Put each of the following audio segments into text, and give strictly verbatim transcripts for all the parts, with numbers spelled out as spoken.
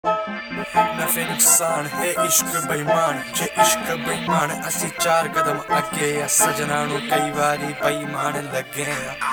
नफे नुकसान है इश्क बेईमान जे इश्क बेईमान असी चार कदम अगे आ सजना नू कई बारी बेईमान लगे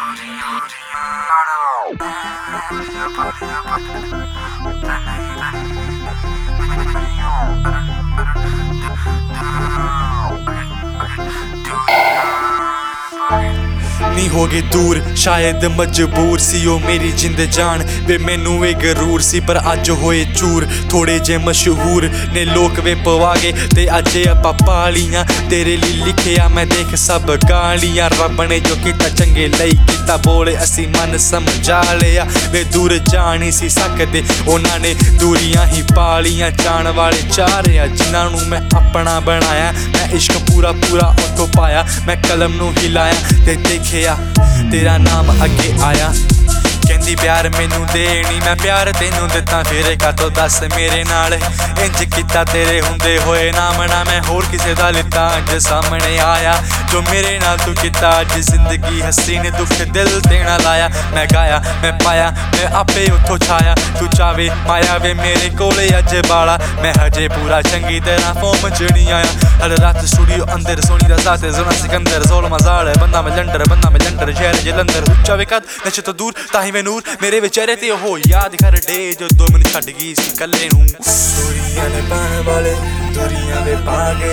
नहीं हो गए दूर शायद मजबूर सी ओ मेरी जिंद जान वे मैनू वे गरूर सी पर अज होए चूर थोड़े जे मशहूर ने लोक वे पवा गए ते अज आपां पालियां तेरे लिए लिखिया मैं देख सब गालियां रब ने जो किता चंगे लई किता बोले असी मन समझा लिया वे दूर जा नहीं सी सकदे उन्हां ने दूरियां ही पालियां जान वाले चार आ जिन्हां नू मैं अपना बनाया मैं इश्क पूरा पूरा उतो पाया मैं कलम नू हिलाया ते देखिया तेरा नाम अगे आया कहंदी प्यार मैनू देनी मैं प्यार तेनू दिता फिर कातों दस मेरे नाल इंज किता तेरे हुंदे होए ना मना मैं होर किसे दा लिता अज सामने आया जो मेरे नाल तू किता अज जिंदगी हसी ने दुख दिल देना लाया मैं गाया मैं पाया मैं आपे उथों छाया तू चावे माया वे मेरे कोले अज बाला मैं हजे पूरा चंगी तरह फोम च नहीं आया हर रात स्टूडियो अंदर सोनी दा साथ जोना सिकंदर सोल मजाल बंदा मैं लंडर बंदा मैं लंडर शहर जलंधर उच्चा वे कद नशे तो दूर ताही मैं नूर मेरे विचारे ते हो याद कर डे जो दो मिनट छड़ गई सी कल्ले नू दूरियां ने पान वाले दूरियां वे पागे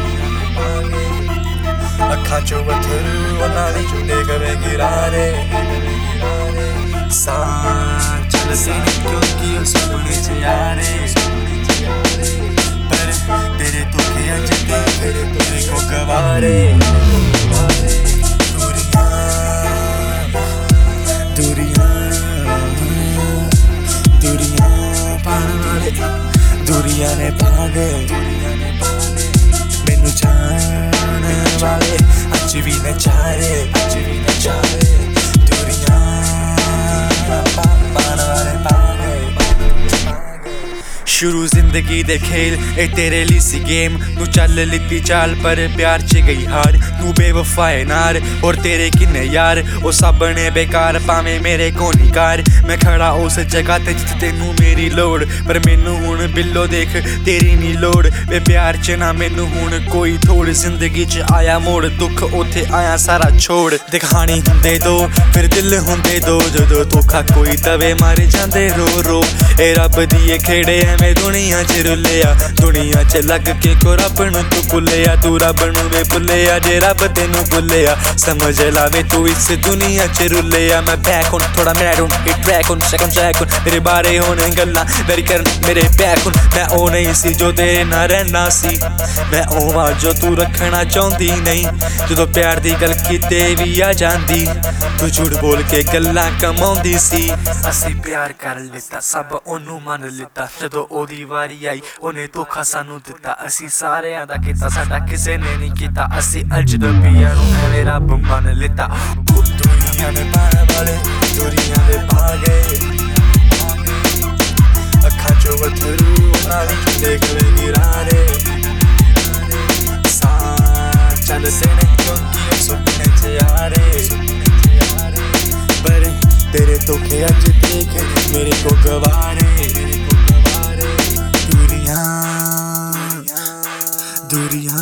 अखां चो वथरू उन्हां दी चुंडे कवे गिरारे सा चल से क्योंकि ओ सपने च यारे पर तेरे तो के अज ते तेरे को गवारे दूरियां ने भागे मैनू जान वाले अज भी न चाहे अज भी न चाहे दूरियां पान वाले भागे शुरू जिंदगी दे खेल ए तेरे ली सी गेम नू चल लिती चाल पर प्यार च गई हार नू बेवफाए नार और तेरे किन्ने यार ओ सब ने बेकार पावे मेरे कोनी कार मैं खड़ा उस जगह ते जिथे तेनू मेरी लोड़ पर मैनू हुण बिल्लो देख तेरी नी लोड़ वे प्यार च ना मैनू हुण कोई थोड़ जिंदगी च आया मोड़ दुख उथे आया सारा छोड़ दिखानी हुंदे दो फिर दिल हुंदे दो जदों धोखा कोई तवे मारे जांदे रो रो ए रब दी खेड़े मैं दुनिया च रुलिया दुनिया च लग के को रब नू तू भुलिया तू रब नू वे भुलिया जे रब तेनू भुलिया समझ लावे तू इस दुनिया च रुलिया मैं बैक हुन थोड़ा मैड हुन हिट ट्रैक हुन सेकंड ट्रैक हुन मेरे बारे हुन गल्लां मेरी करन मेरे बैक हुन मैं ओ नहीं सी जो तेरे नाल रहना सी मैं ओवां जो तू रखना चाहुंदी नहीं जदों प्यार दी गल कीते भी आ जांदी तू झूठ बोल के गल्लां कमाउंदी सी असी प्यार कर लिता सब ओनू मन लिता जदों ओदी वारी आई ओने धोखा सानू दिता असी सारेयां दा कीता साडा किसे ने नहीं कीता असी अजनबियां नू मेरे रब मन लिता दूरियां ने पाने वाले दूरियां दे भागे अखां चो वथरू उन्हां दी चुंडे गले गिरारे सा चल से ने क्योंकि सुपने च यारे पर तेरे धोखे अज देख मेरे को गवारे दूरियां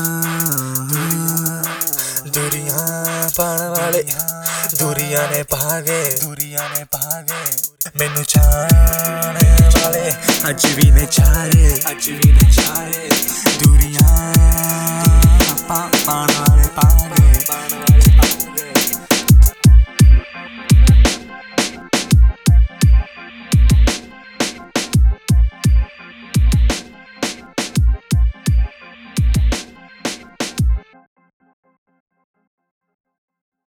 दूरियां पान वाले दूरियां ने भागे दूरियां ने भागे मैनू जाने वाले अज भी ने चाहे अज भी ने चाहे दूरियां पान